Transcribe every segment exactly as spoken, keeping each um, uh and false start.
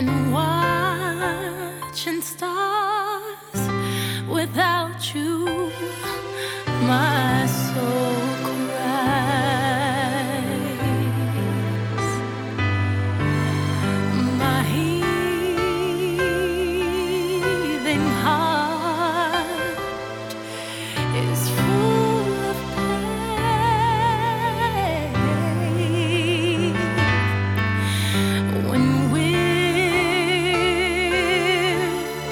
and watching stars without you. My soul cries. My heaving heart is full of pain when we're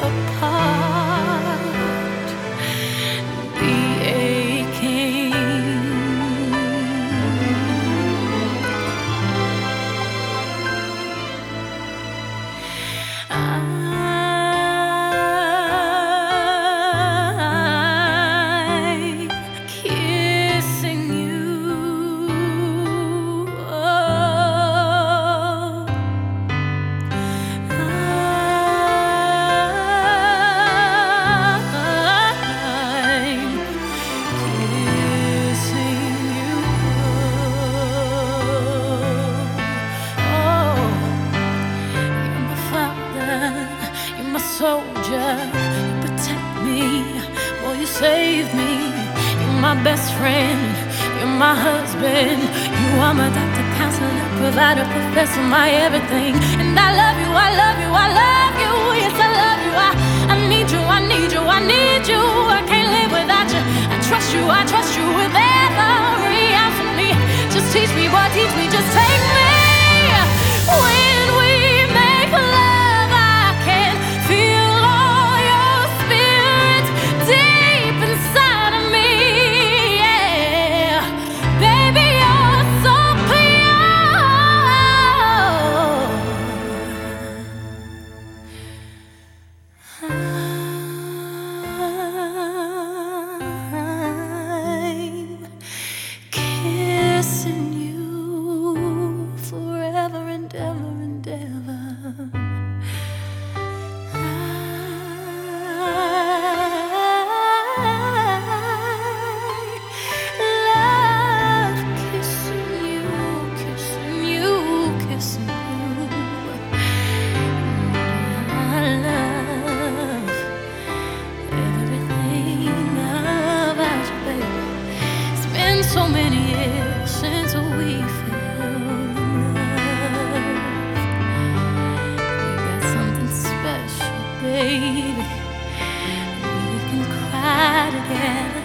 apart. The aching, I'm kissing you. Oh, I'm kissing you. Oh, you're my father, you're my soldier, you protect me, boy, you save me. You're my best friend, you're my husband, you are my doctor, counselor, provider, professor, my everything. And I love you, I love you, I love you, yes, I love you. I, I need you, I need you, I need you. I can't live without you. I trust you, I trust you with every ounce of me. Just teach me, boy, teach me, just take me. When we make love, I can feel all your spirit deep inside of me. Yeah, baby, you're so I'm kissing you forever and ever and ever. I love kissing you, kissing you, kissing you. I love everything about you, baby. It's been so many years since we fell in love. We got something special, baby. We can cry together.